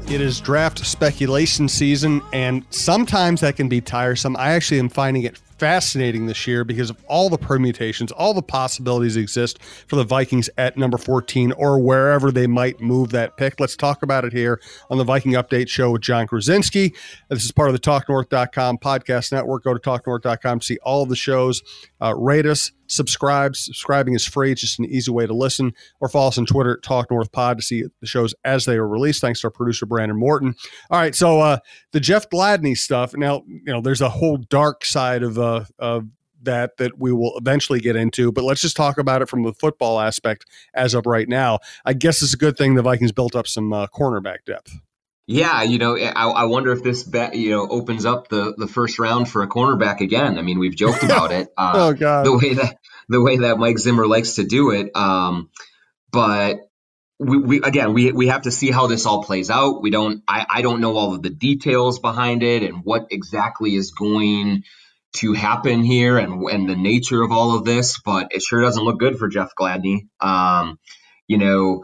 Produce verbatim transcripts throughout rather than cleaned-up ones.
It is draft speculation season, and sometimes that can be tiresome. I actually am finding it fascinating this year because of all the permutations, all the possibilities exist for the Vikings at number fourteen or wherever they might move that pick. Let's talk about it here on the Viking Update Show with John Krasinski. This is part of the talk north dot com podcast network. Go to talk north dot com to see all of the shows. Uh, rate us, subscribe. Subscribing is free. It's just an easy way to listen. Or follow us on Twitter at Talk North Pod to see the shows as they are released. Thanks to our producer, Brandon Morton. All right, so uh, the Jeff Gladney stuff. Now, you know, there's a whole dark side of uh, of that that we will eventually get into, but let's just talk about it from the football aspect as of right now. I guess it's a good thing the Vikings built up some uh, cornerback depth. Yeah, you know, I, I wonder if this bet, you know, opens up the, the first round for a cornerback again. I mean, we've joked about it. Uh, oh God, the way that the way that Mike Zimmer likes to do it. Um, but we, we again, we we have to see how this all plays out. We don't. I, I don't know all of the details behind it and what exactly is going to happen here and and the nature of all of this. But it sure doesn't look good for Jeff Gladney. Um, you know,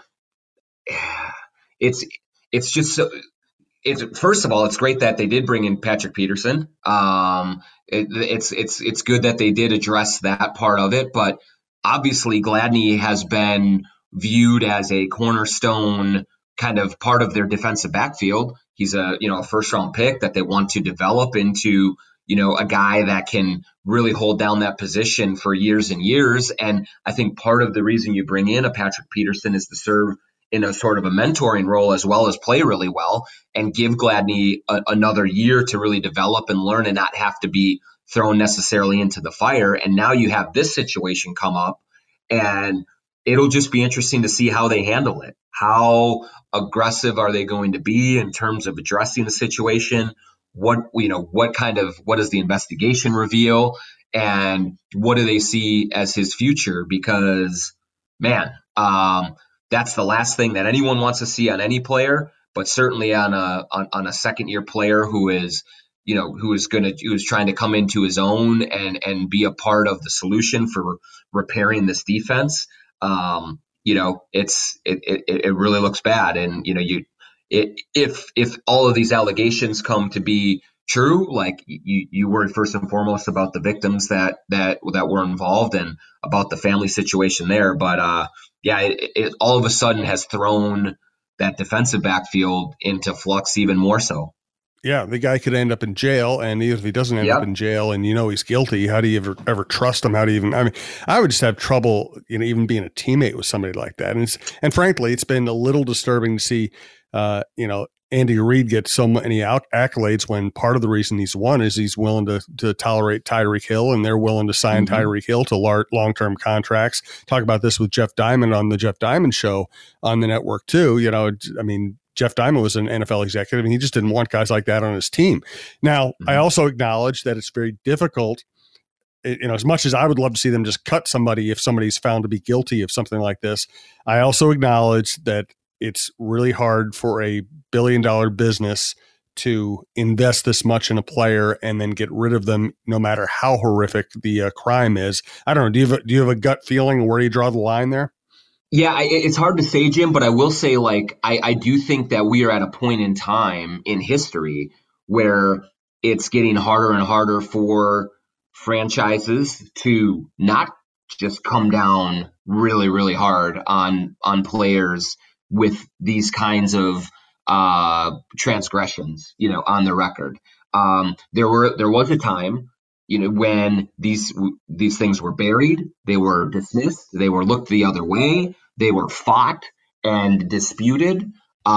it's it's just so. It's, first of all, it's great that they did bring in Patrick Peterson. Um, it, it's it's it's good that they did address that part of it. But obviously, Gladney has been viewed as a cornerstone kind of part of their defensive backfield. He's a you know a first round pick that they want to develop into you know a guy that can really hold down that position for years and years. And I think part of the reason you bring in a Patrick Peterson is to serve in a sort of a mentoring role as well as play really well and give Gladney a, another year to really develop and learn and not have to be thrown necessarily into the fire. And now you have this situation come up and it'll just be interesting to see how they handle it. How aggressive are they going to be in terms of addressing the situation? What, you know, what kind of, what does the investigation reveal? And what do they see as his future? Because man, um, that's the last thing that anyone wants to see on any player, but certainly on a on, on a second year player who is, you know, who is going to who is trying to come into his own and and be a part of the solution for repairing this defense. Um, you know, it's it it, it really looks bad, and you know, you it, if if all of these allegations come to be true, like you you worry first and foremost about the victims that that that were involved and about the family situation there, but uh. Yeah, it, it all of a sudden has thrown that defensive backfield into flux even more so. Yeah, the guy could end up in jail, and even if he doesn't end yep. up in jail and you know he's guilty, how do you ever ever trust him? How do you even, I mean, I would just have trouble, you know, even being a teammate with somebody like that. And it's, and frankly, it's been a little disturbing to see, uh, you know, Andy Reid gets so many accolades when part of the reason he's won is he's willing to to tolerate Tyreek Hill, and they're willing to sign mm-hmm. Tyreek Hill to lar- long-term contracts. Talk about this with Jeff Diamond on the Jeff Diamond Show on the network too. You know, I mean, Jeff Diamond was an N F L executive, and he just didn't want guys like that on his team. Now, mm-hmm. I also acknowledge that it's very difficult. You know, as much as I would love to see them just cut somebody if somebody's found to be guilty of something like this, I also acknowledge that it's really hard for a billion dollar business to invest this much in a player and then get rid of them no matter how horrific the uh, crime is. I don't know. Do you have a, do you have a gut feeling where you draw the line there? Yeah, I, it's hard to say, Jim, but I will say, like, I, I do think that we are at a point in time in history where it's getting harder and harder for franchises to not just come down really, really hard on on players with these kinds of uh, transgressions, you know, on the record. Um, there were there was a time, you know, when these these things were buried, they were dismissed, they were looked the other way, they were fought and disputed.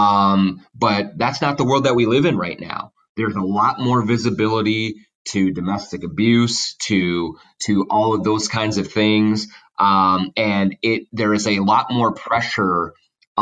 Um, but that's not the world that we live in right now. There's a lot more visibility to domestic abuse, to to all of those kinds of things, um, and it there is a lot more pressure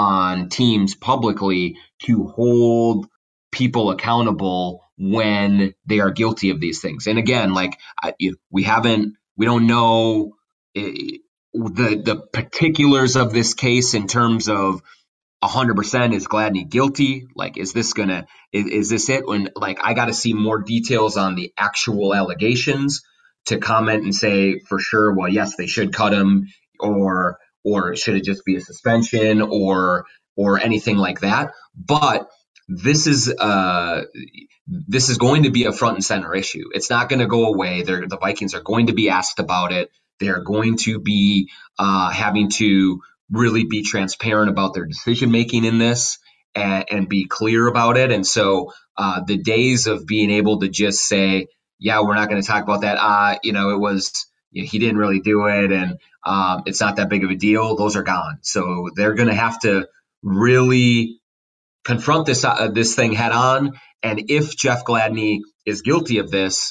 on teams publicly to hold people accountable when they are guilty of these things. And again, like I, we haven't, we don't know the the particulars of this case in terms of one hundred percent is Gladney guilty? Like, is this gonna, is, is this it? When, like, I got to see more details on the actual allegations to comment and say for sure, well, yes, they should cut him, or or should it just be a suspension, or or anything like that. But this is uh, this is going to be a front and center issue. It's not going to go away. They're, the Vikings are going to be asked about it. They're going to be uh, having to really be transparent about their decision making in this and, and be clear about it. And so uh, the days of being able to just say, yeah, we're not going to talk about that. Uh, you know, it was, you know, he didn't really do it and um, it's not that big of a deal. Those are gone. So they're going to have to really confront this uh, this thing head on. And if Jeff Gladney is guilty of this,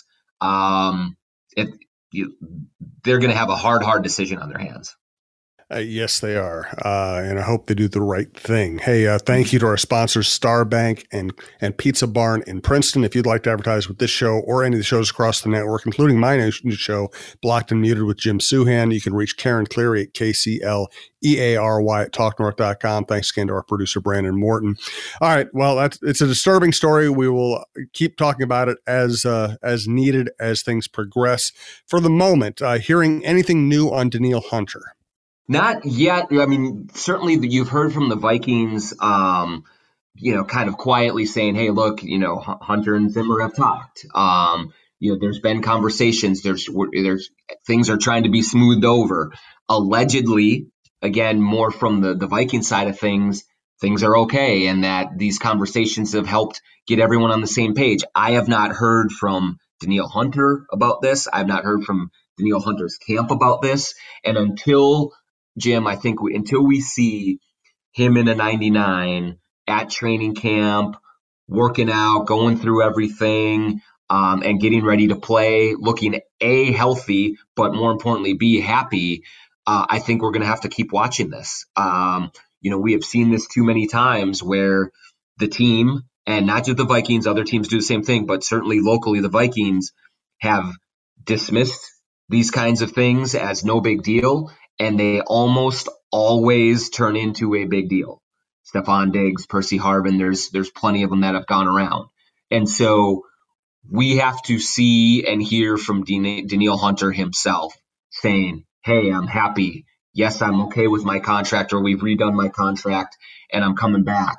um, it, you, they're going to have a hard, hard decision on their hands. Uh, yes, they are. Uh, and I hope they do the right thing. Hey, uh, thank you to our sponsors, Star Bank and, and Pizza Barn in Princeton. If you'd like to advertise with this show or any of the shows across the network, including my new show, Blocked and Muted with Jim Suhan, you can reach Karen Cleary at K C L E A R Y at talk north dot com. Thanks again to our producer, Brandon Morton. All right. Well, that's, it's a disturbing story. We will keep talking about it as, uh, as needed as things progress. For the moment, uh, hearing anything new on Danielle Hunter? Not yet. I mean, certainly you've heard from the Vikings, um, you know, kind of quietly saying, hey, look, you know, Hunter and Zimmer have talked. Um, you know, there's been conversations. There's there's things are trying to be smoothed over. Allegedly, again, more from the, the Viking side of things, things are okay. And that these conversations have helped get everyone on the same page. I have not heard from Danielle Hunter about this. I've not heard from Danielle Hunter's camp about this. And until Jim, I think we, until we see him in a ninety-nine at training camp, working out, going through everything, um, and getting ready to play, looking A, healthy, but more importantly, B, happy, uh, I think we're going to have to keep watching this. Um, you know, we have seen this too many times where the team, and not just the Vikings, other teams do the same thing, but certainly locally the Vikings have dismissed these kinds of things as no big deal. And they almost always turn into a big deal. Stephon Diggs, Percy Harvin, there's there's plenty of them that have gone around. And so we have to see and hear from Danielle Hunter himself saying, hey, I'm happy. Yes, I'm okay with my contract, or we've redone my contract and I'm coming back.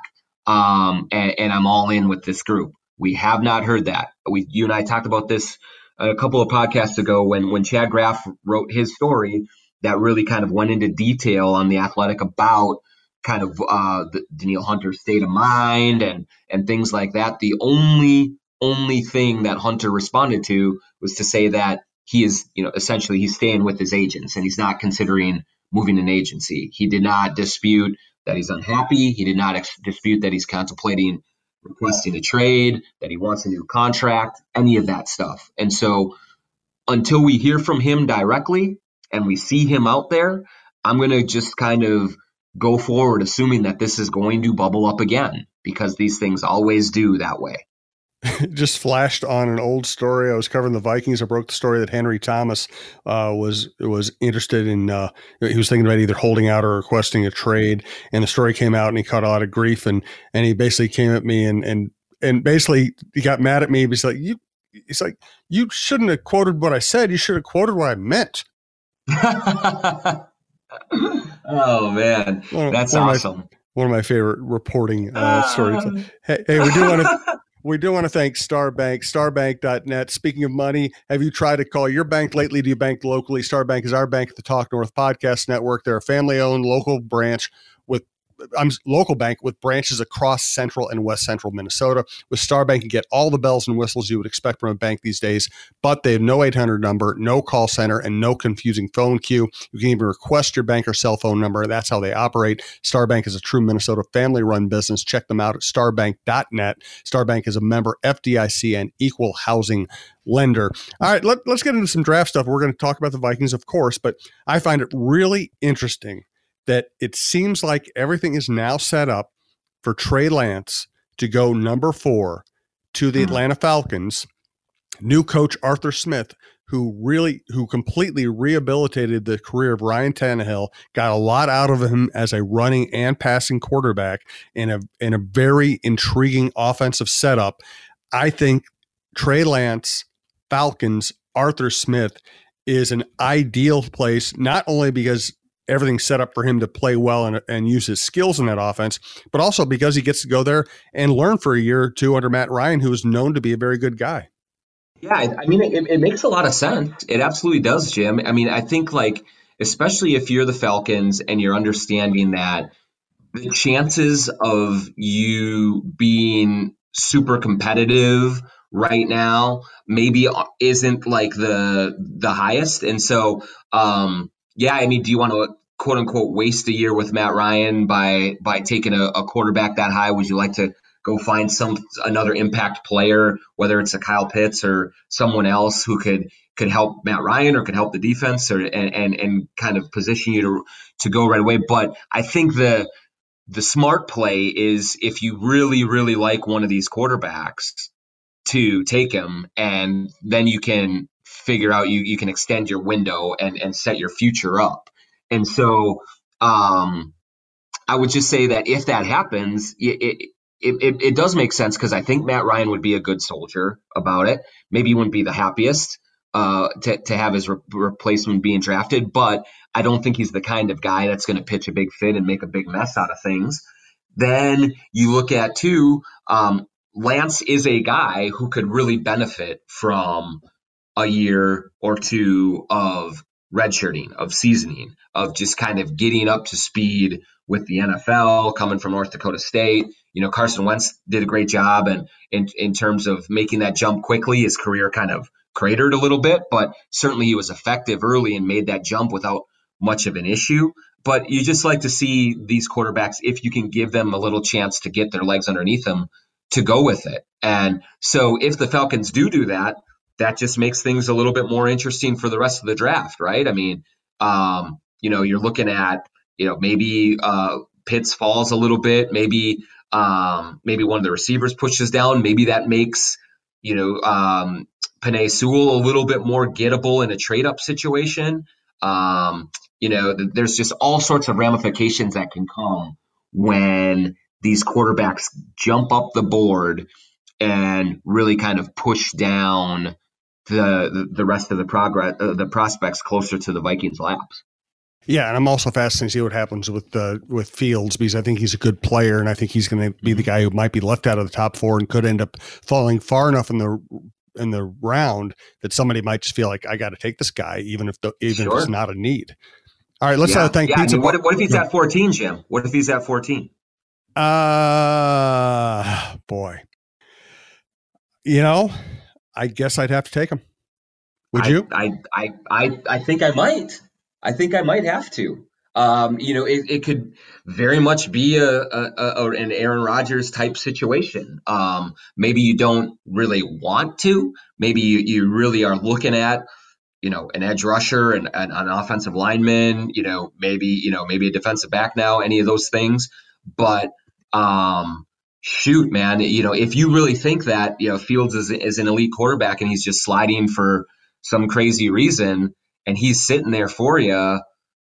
Um, and, and I'm all in with this group. We have not heard that. We, you and I talked about this a couple of podcasts ago when, when Chad Graff wrote his story that really kind of went into detail on The Athletic about kind of uh, the Danielle Hunter's state of mind and and things like that. The only only thing that Hunter responded to was to say that he is, you know, essentially he's staying with his agents and he's not considering moving an agency. He did not dispute that he's unhappy. He did not ex- dispute that he's contemplating requesting a trade, that he wants a new contract, any of that stuff. And so until we hear from him directly, and we see him out there, I'm going to just kind of go forward assuming that this is going to bubble up again because these things always do that way. Just flashed on an old story. I was covering the Vikings. I broke the story that Henry Thomas uh, was was interested in, uh, he was thinking about either holding out or requesting a trade. And the story came out and he caught a lot of grief. And and he basically came at me and and and basically he got mad at me. He's like, you, he's like, you shouldn't have quoted what I said. You should have quoted what I meant. Oh man, one, that's one awesome. Of my, one of my favorite reporting uh, stories. Hey, hey, we do want to we do want to thank Starbank, starbank dot net. Speaking of money, have you tried to call your bank lately? Do you bank locally? Starbank is our bank at the Talk North Podcast Network. They're a family-owned local branch with I'm local bank with branches across central and west central Minnesota. With Starbank, you get all the bells and whistles you would expect from a bank these days, but they have no eight hundred number, no call center, and no confusing phone queue. You can even request your bank or cell phone number. That's how they operate. Starbank is a true Minnesota family-run business. Check them out at starbank dot net. Starbank is a member F D I C and equal housing lender. All right, let, let's get into some draft stuff. We're going to talk about the Vikings, of course, but I find it really interesting that it seems like everything is now set up for Trey Lance to go number four to the Atlanta Falcons. New coach Arthur Smith, who really, who completely rehabilitated the career of Ryan Tannehill, got a lot out of him as a running and passing quarterback in a in a very intriguing offensive setup. I think Trey Lance, Falcons, Arthur Smith is an ideal place, not only because everything set up for him to play well and, and use his skills in that offense, but also because he gets to go there and learn for a year or two under Matt Ryan, who is known to be a very good guy. Yeah, I mean, it, it makes a lot of sense. It absolutely does, Jim. I mean, I think like, especially if you're the Falcons and you're understanding that the chances of you being super competitive right now maybe isn't like the the highest. And so, um, yeah, I mean, do you want to quote unquote waste a year with Matt Ryan by by taking a, a quarterback that high? Would you like to go find some another impact player, whether it's a Kyle Pitts or someone else who could could help Matt Ryan or could help the defense or and and, and kind of position you to to go right away? But I think the the smart play is if you really, really like one of these quarterbacks to take him, and then you can figure out you you can extend your window and and set your future up. And so um, I would just say that if that happens, it it, it, it does make sense because I think Matt Ryan would be a good soldier about it. Maybe he wouldn't be the happiest uh, to to have his re- replacement being drafted, but I don't think he's the kind of guy that's going to pitch a big fit and make a big mess out of things. Then you look at too, um, Lance is a guy who could really benefit from a year or two of redshirting, of seasoning, of just kind of getting up to speed with the N F L, coming from North Dakota State. You know, Carson Wentz did a great job, and in, in terms of making that jump quickly, his career kind of cratered a little bit, but certainly he was effective early and made that jump without much of an issue. But you just like to see these quarterbacks, if you can give them a little chance to get their legs underneath them, to go with it. And so if the Falcons do do that, that just makes things a little bit more interesting for the rest of the draft, right? I mean, um, you know, you're looking at, you know, maybe uh, Pitts falls a little bit, maybe um, maybe one of the receivers pushes down, maybe that makes, you know, um, Penei Sewell a little bit more gettable in a trade-up situation. Um, you know, th- there's just all sorts of ramifications that can come when these quarterbacks jump up the board and really kind of push down the the, the rest of the progress, uh, the prospects closer to the Vikings' laps. Yeah, and I'm also fascinated to see what happens with uh, with Fields, because I think he's a good player, and I think he's going to be the guy who might be left out of the top four and could end up falling far enough in the in the round that somebody might just feel like, I got to take this guy, even if the, even Sure. if it's not a need. All right, let's yeah. uh, thank yeah, Pizza. I mean, what, if, what if he's yeah. at fourteen, Jim? What if he's at fourteen? Uh, boy, you know, I guess I'd have to take him. Would I, you? I, I, I, I think I might. I think I might have to. Um, you know, it, it could very much be a, a, a an Aaron Rodgers type situation. Um, maybe you don't really want to. Maybe you, you really are looking at, you know, an edge rusher and, and an offensive lineman. You know, maybe you know maybe a defensive back now. Any of those things, but um, shoot, man, you know, if you really think that you know Fields is is an elite quarterback and he's just sliding for some crazy reason and he's sitting there for you.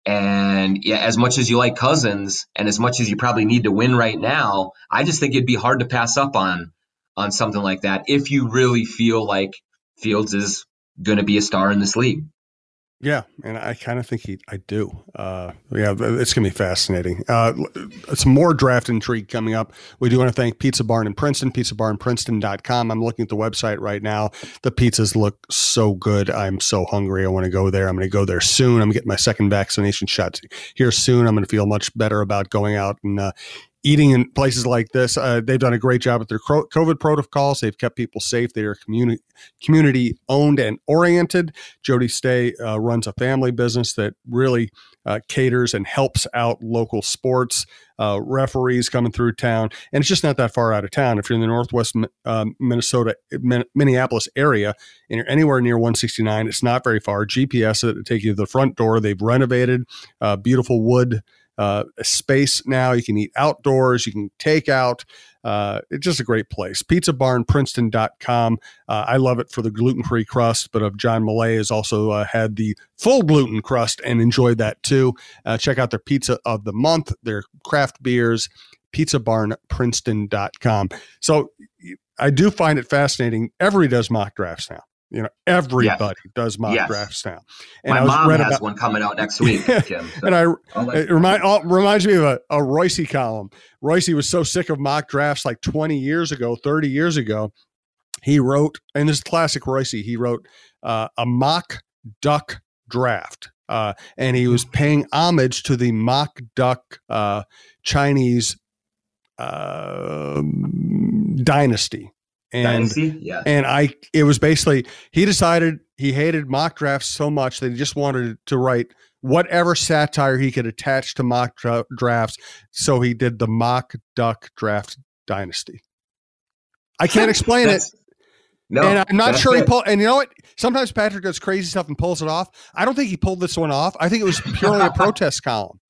And yeah, as much as you like Cousins and as much as you probably need to win right now, I just think it'd be hard to pass up on on something like that if you really feel like Fields is going to be a star in this league. Yeah, and I kind of think he, I do. Uh, yeah, it's going to be fascinating. Uh, some more draft intrigue coming up. We do want to thank Pizza Barn in Princeton, pizza barn princeton dot com. I'm looking at the website right now. The pizzas look so good. I'm so hungry. I want to go there. I'm going to go there soon. I'm getting my second vaccination shot here soon. I'm going to feel much better about going out and uh, eating in places like this. Uh, they've done a great job with their COVID protocols. They've kept people safe. They are community community owned and oriented. Jody Stay uh, runs a family business that really uh, caters and helps out local sports, uh, referees coming through town. And it's just not that far out of town. If you're in the Northwest uh, Minnesota, Minneapolis area, and you're anywhere near one sixty-nine, it's not very far. G P S it to take you to the front door. They've renovated uh, beautiful wood Uh, space now. You can eat outdoors. You can take out. Uh, it's just a great place. pizza barn princeton dot com. Uh, I love it for the gluten-free crust, but of John Millay has also uh, had the full gluten crust and enjoyed that too. Uh, check out their pizza of the month, their craft beers, pizza barn princeton dot com. So I do find it fascinating. Everybody does mock drafts now. You know, everybody yes. does mock yes. drafts now. And My I was mom read has about, one coming out next week, Jim. So and I it remind, oh, reminds me of a, a Royce column. Royce was so sick of mock drafts like twenty years ago, thirty years ago. He wrote, and this is classic Royce, he wrote uh, a mock duck draft. Uh, and he was paying homage to the mock duck uh, Chinese uh, dynasty. And, Dynasty? Yeah. and I, it was basically, he decided he hated mock drafts so much that he just wanted to write whatever satire he could attach to mock dra- drafts. So he did the mock duck draft dynasty. I can't explain it. No, and I'm not sure it. he pulled, and you know what? Sometimes Patrick does crazy stuff and pulls it off. I don't think he pulled this one off. I think it was purely a protest column.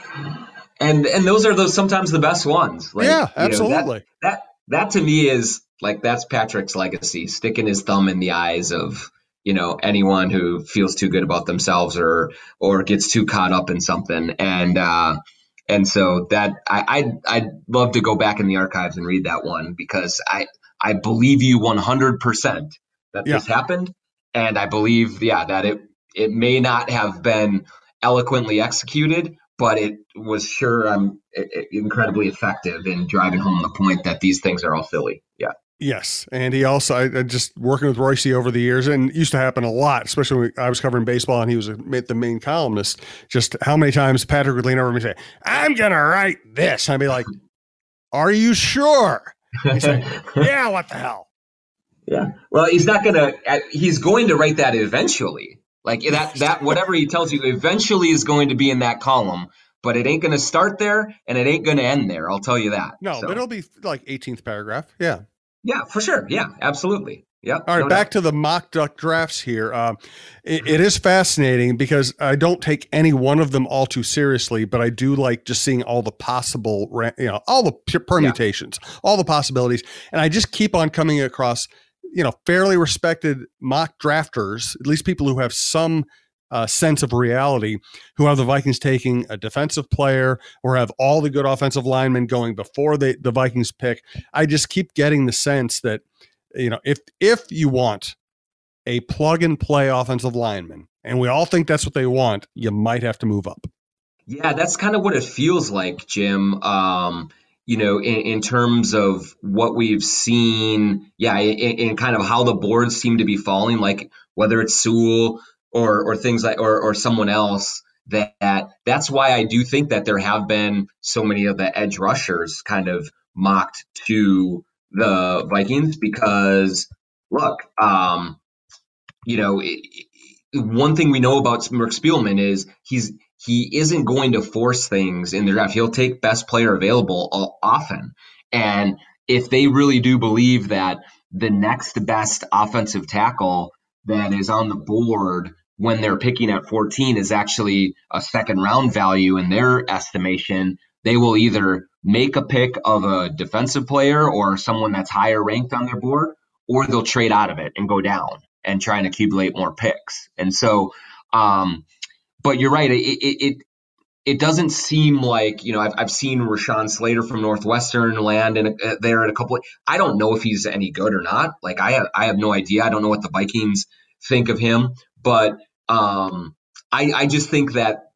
And, and those are those sometimes the best ones. Like, yeah, absolutely. You know, that, that, that to me is like, that's Patrick's legacy, sticking his thumb in the eyes of, you know, anyone who feels too good about themselves or, or gets too caught up in something. And, uh, and so that I, I'd, I'd love to go back in the archives and read that one, because I, I believe you one hundred percent that yeah. this happened. And I believe, yeah, that it, it may not have been eloquently executed, but it was sure um, incredibly effective in driving home the point that these things are all silly. Yeah. Yes. And he also, I, I just working with Royce over the years, and it used to happen a lot, especially when I was covering baseball and he was a, the main columnist, just how many times Patrick would lean over me and say, I'm going to write this. And I'd be like, are you sure? He'd say, yeah, what the hell? Yeah. Well, he's not going to, he's going to write that eventually. Like that, that whatever he tells you eventually is going to be in that column, but it ain't going to start there and it ain't going to end there. I'll tell you that. No, so. but it'll be like eighteenth paragraph. Yeah. Yeah, for sure. Yeah, absolutely. Yeah. All right. No back doubt. to the mock duck drafts here. Um, it, it is fascinating because I don't take any one of them all too seriously, but I do like just seeing all the possible, you know, all the permutations, yeah. all the possibilities. And I just keep on coming across, you know, fairly respected mock drafters, at least people who have some uh, sense of reality, who have the Vikings taking a defensive player or have all the good offensive linemen going before they, the Vikings pick. I just keep getting the sense that, you know, if if you want a plug and play offensive lineman, and we all think that's what they want, you might have to move up. Yeah, that's kind of what it feels like, Jim. Um, you know, in, in terms of what we've seen, yeah, in, in kind of how the boards seem to be falling, like whether it's Sewell or or things like or or someone else. That, that that's why I do think that there have been so many of the edge rushers kind of mocked to the Vikings, because look, um, you know, it, it, one thing we know about Rick Spielman is he's he isn't going to force things in the draft. He'll take best player available often. And if they really do believe that the next best offensive tackle that is on the board when they're picking at fourteen is actually a second round value in their estimation, they will either make a pick of a defensive player or someone that's higher ranked on their board, or they'll trade out of it and go down and try and accumulate more picks. And so, um, but you're right. It, it, it, it doesn't seem like, you know, I've, I've seen Rashawn Slater from Northwestern land in a, there in a couple of, I don't know if he's any good or not. Like I have, I have no idea. I don't know what the Vikings think of him, but, um, I, I just think that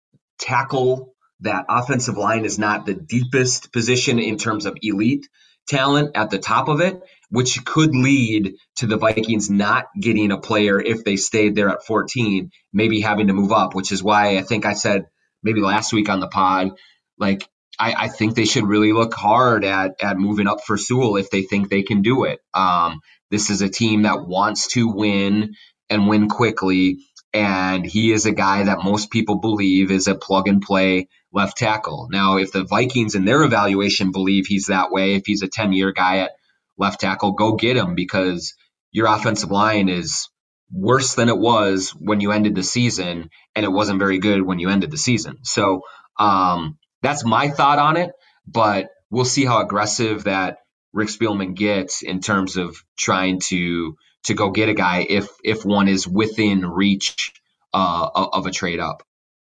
tackle, that offensive line is not the deepest position in terms of elite talent at the top of it, which could lead to the Vikings not getting a player if they stayed there at fourteen, maybe having to move up, which is why I think I said maybe last week on the pod, like, I, I think they should really look hard at, at moving up for Sewell if they think they can do it. Um, this is a team that wants to win and win quickly. And he is a guy that most people believe is a plug and play left tackle. Now, if the Vikings in their evaluation believe he's that way, if he's a ten-year guy at left tackle, go get him, because your offensive line is worse than it was when you ended the season, and it wasn't very good when you ended the season. So um, that's my thought on it, but we'll see how aggressive that Rick Spielman gets in terms of trying to to go get a guy if if one is within reach uh, of a trade up.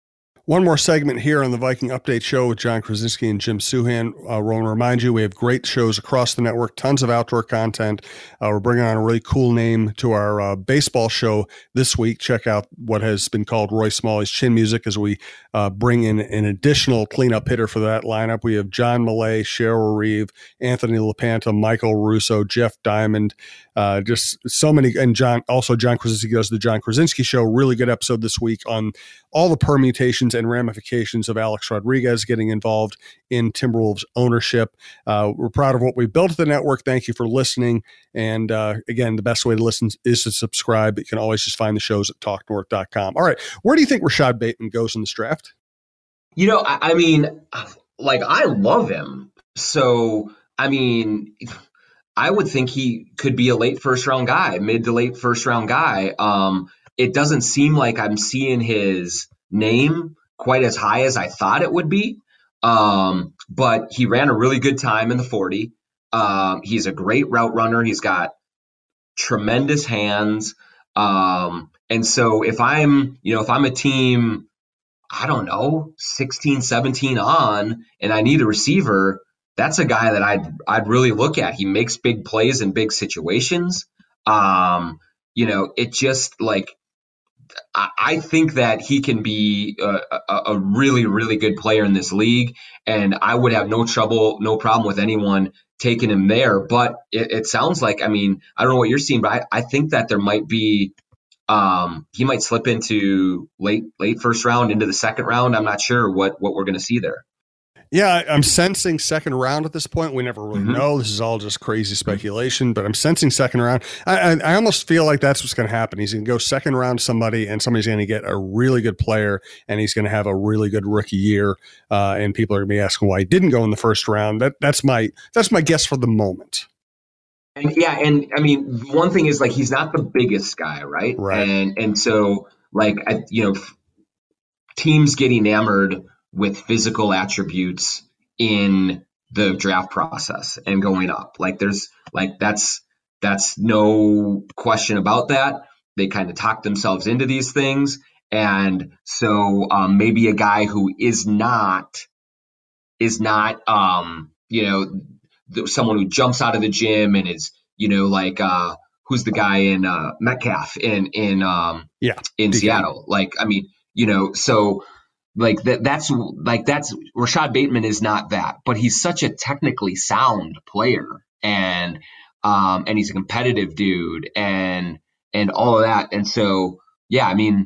One more segment here on the Viking Update Show with John Krasinski and Jim Souhan. I uh, want to remind you, we have great shows across the network, tons of outdoor content. Uh, we're bringing on a really cool name to our uh, baseball show this week. Check out what has been called Roy Smalley's Chin Music as we uh, bring in an additional cleanup hitter for that lineup. We have John Millay, Cheryl Reeve, Anthony LaPanta, Michael Russo, Jeff Diamond, uh, just so many. And John, also John Krasinski goes to the John Krasinski Show. Really good episode this week on all the permutations and ramifications of Alex Rodriguez getting involved in Timberwolves ownership. Uh, we're proud of what we built at the network. Thank you for listening. And uh, again, the best way to listen is to subscribe. You can always just find the shows at talk north dot com. All right. Where do you think Rashad Bateman goes in this draft? You know, I, I mean, like, I love him. So, I mean, I would think he could be a late first round guy, mid to late first round guy. Um, it doesn't seem like I'm seeing his name quite as high as I thought it would be. Um, but he ran a really good time in the forty. Um, he's a great route runner. He's got tremendous hands. Um, and so if I'm, you know, if I'm a team, I don't know, sixteen, seventeen on, and I need a receiver, that's a guy that I'd, I'd really look at. He makes big plays in big situations. Um, you know, it just like, I think that he can be a, a, a really, really good player in this league, and I would have no trouble, no problem with anyone taking him there. But it, it sounds like, I mean, I don't know what you're seeing, but I, I think that there might be, um, he might slip into late, late first round, into the second round. I'm not sure what, what we're going to see there. Yeah, I'm sensing second round at this point. We never really mm-hmm. know. This is all just crazy speculation, but I'm sensing second round. I, I, I almost feel like that's what's going to happen. He's going to go second round to somebody, and somebody's going to get a really good player, and he's going to have a really good rookie year. Uh, and people are going to be asking why he didn't go in the first round. That that's my that's my guess for the moment. And yeah, and I mean, one thing is, like, he's not the biggest guy, right? Right. And and so, like, I, you know, teams get enamored with physical attributes in the draft process and going up. Like there's like, that's, that's no question about that. They kind of talk themselves into these things. And so um, maybe a guy who is not, is not, um, you know, someone who jumps out of the gym and is, you know, like, uh, who's the guy in uh, Metcalf in, in, um, yeah, in Seattle. Like, I mean, you know, so, Like that, that's like that's Rashad Bateman is not that, but he's such a technically sound player, and um, and he's a competitive dude, and and all of that, and so yeah, I mean,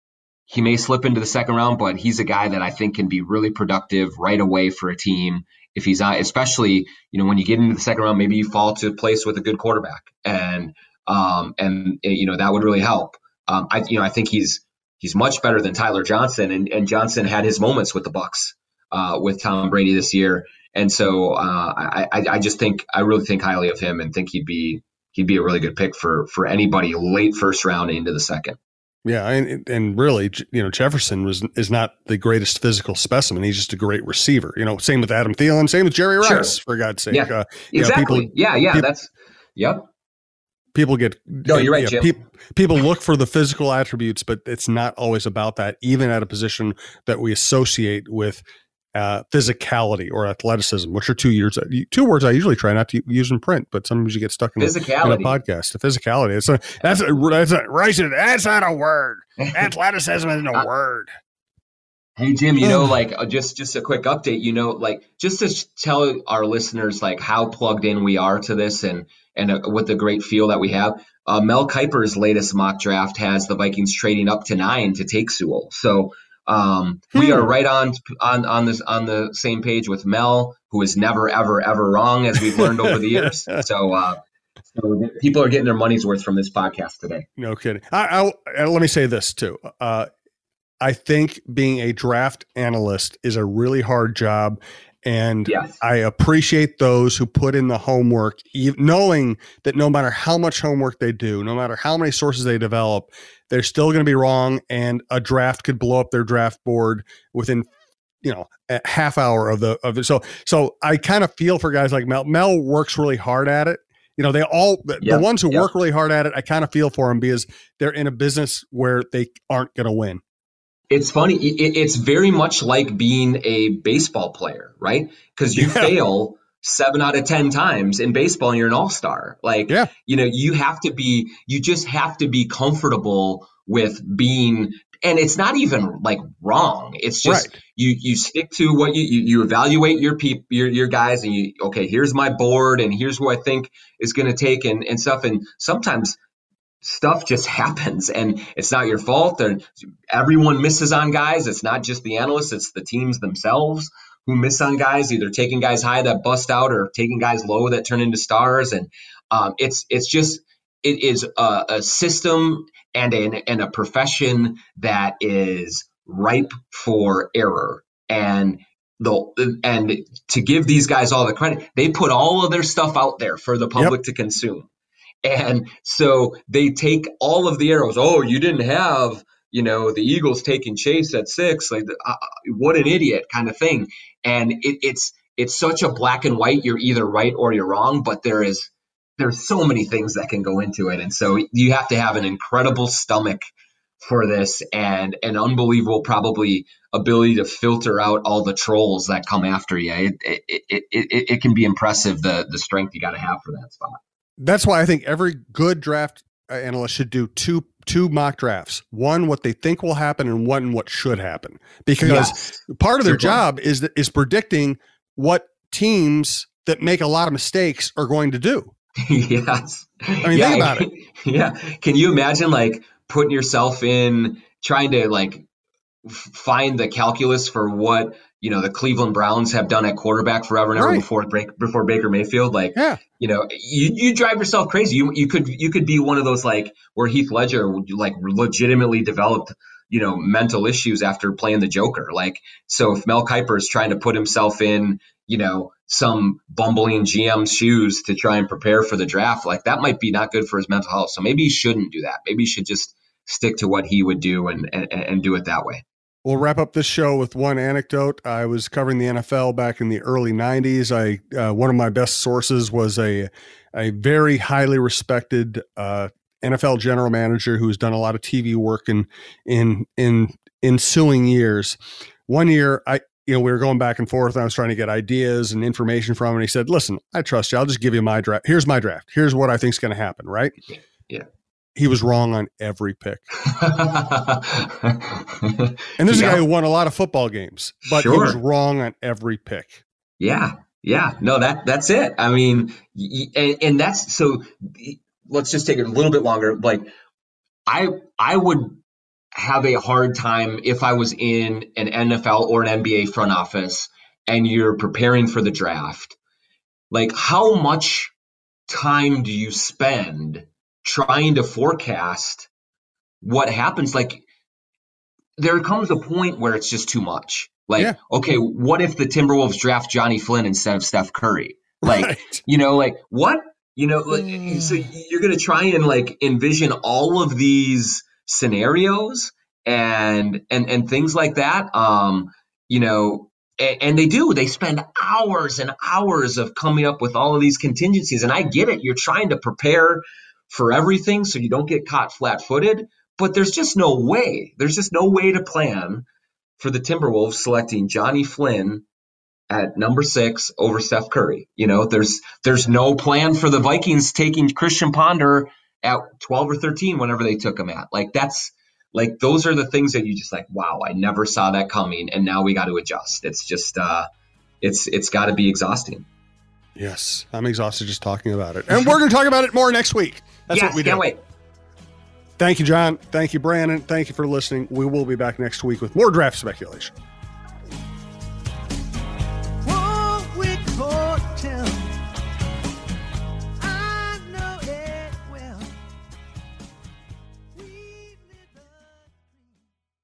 he may slip into the second round, but he's a guy that I think can be really productive right away for a team if he's not, especially you know when you get into the second round, maybe you fall to a place with a good quarterback, and um and you know that would really help. Um, I you know I think he's. He's much better than Tyler Johnson, and, and Johnson had his moments with the Bucs, uh, with Tom Brady this year, and so uh, I, I, I just think I really think highly of him, and think he'd be he'd be a really good pick for for anybody late first round into the second. Yeah, and and really, you know, Jefferson was is not the greatest physical specimen. He's just a great receiver. You know, same with Adam Thielen, same with Jerry Rice, sure. for God's sake. Yeah, uh, exactly. Know, people, yeah, yeah, people, that's yep. People get no, you're right, yeah, Jim. Pe- people look for the physical attributes, but it's not always about that, even at a position that we associate with uh, physicality or athleticism, which are two years, two words I usually try not to use in print, but sometimes you get stuck in, physicality. A, in a podcast. The physicality. It's a, that's a, that's a, right, that's not a word. Athleticism isn't a uh, word. Hey, Jim, you know, like uh, just just a quick update, you know, like just to sh- tell our listeners like how plugged in we are to this and and uh, with the great feel that we have. Uh, Mel Kiper's latest mock draft has the Vikings trading up to nine to take Sewell. So um, hmm. we are right on on on this on the same page with Mel, who is never ever ever wrong, as we've learned over the years. So. Uh, So people are getting their money's worth from this podcast today. No kidding. I, I, let me say this too. Uh, I think being a draft analyst is a really hard job, and yes. I appreciate those who put in the homework, knowing that no matter how much homework they do, no matter how many sources they develop, they're still going to be wrong, and a draft could blow up their draft board within, you know, a half hour of the of it. So, so I kind of feel for guys like Mel. Mel works really hard at it. You know, they all, the, yep, the ones who yep. work really hard at it, I kind of feel for them because they're in a business where they aren't going to win. It's funny. It, it's very much like being a baseball player, right? Because you yeah. fail seven out of ten times in baseball and you're an all-star. Like, yeah. you know, you have to be, you just have to be comfortable with being, and it's not even like wrong. It's just, right. you, you stick to what you, you, you evaluate your people, your, your guys, and you, okay, here's my board and here's who I think is going to take and, and stuff. And sometimes stuff just happens and it's not your fault. And everyone misses on guys. It's not just the analysts, it's the teams themselves who miss on guys, either taking guys high that bust out or taking guys low that turn into stars. And um, it's it's just, it is a, a system and, an, and a profession that is ripe for error. And the and to give these guys all the credit, they put all of their stuff out there for the public yep. to consume. And so they take all of the arrows. Oh, you didn't have, you know, the Eagles taking Chase at six. Like, uh, what an idiot kind of thing. And it, it's it's such a black and white. You're either right or you're wrong. But there is there's so many things that can go into it. And so you have to have an incredible stomach for this and an unbelievable probably ability to filter out all the trolls that come after you. It it it, it, it can be impressive, the the strength you got to have for that spot. That's why I think every good draft analyst should do two two mock drafts. One, what they think will happen, and one, what should happen. Because yes. part of their job is that, is predicting what teams that make a lot of mistakes are going to do. Yes. I mean, yeah, think about it. Yeah. Can you imagine like putting yourself in trying to like find the calculus for what, you know, the Cleveland Browns have done at quarterback forever and ever right. before break, before Baker Mayfield? Like, yeah. you know, you, you drive yourself crazy. You you could you could be one of those like where Heath Ledger like legitimately developed, you know, mental issues after playing the Joker. Like, so if Mel Kiper is trying to put himself in, you know, some bumbling G M's shoes to try and prepare for the draft, like that might be not good for his mental health. So maybe he shouldn't do that. Maybe he should just stick to what he would do and and, and do it that way. We'll wrap up this show with one anecdote. I was covering the N F L back in the early nineties. I uh, one of my best sources was a a very highly respected uh, N F L general manager who's done a lot of T V work in in in ensuing years. One year, I you know we were going back and forth. And I was trying to get ideas and information from him. And he said, "Listen, I trust you. I'll just give you my draft. Here's my draft. Here's what I think is going to happen." Right? Yeah. He was wrong on every pick. And this is yeah. a guy who won a lot of football games, but sure. he was wrong on every pick. Yeah. Yeah. No, that that's it. I mean, and, and that's, so let's just take it a little bit longer. Like I, I would have a hard time if I was in an N F L or an N B A front office and you're preparing for the draft. Like, how much time do you spend trying to forecast what happens? Like, there comes a point where it's just too much. Like, yeah. okay, what if the Timberwolves draft Johnny Flynn instead of Steph Curry? Like, right. you know, like what? You know, like, mm. so you're going to try and like envision all of these scenarios and and and things like that. Um, you know, and, and they do. They spend hours and hours of coming up with all of these contingencies. And I get it. You're trying to prepare for everything so you don't get caught flat-footed, but there's just no way. There's just no way to plan for the Timberwolves selecting Johnny Flynn at number six over Steph Curry. You know, there's there's no plan for the Vikings taking Christian Ponder at twelve or thirteen whenever they took him at. Like, that's like, those are the things that you just like, wow, I never saw that coming, and now we got to adjust. It's just, uh, it's it's got to be exhausting. Yes, I'm exhausted just talking about it. And we're going to talk about it more next week. That's yes, what we can't do. Wait. Thank you, John. Thank you, Brandon. Thank you for listening. We will be back next week with more draft speculation.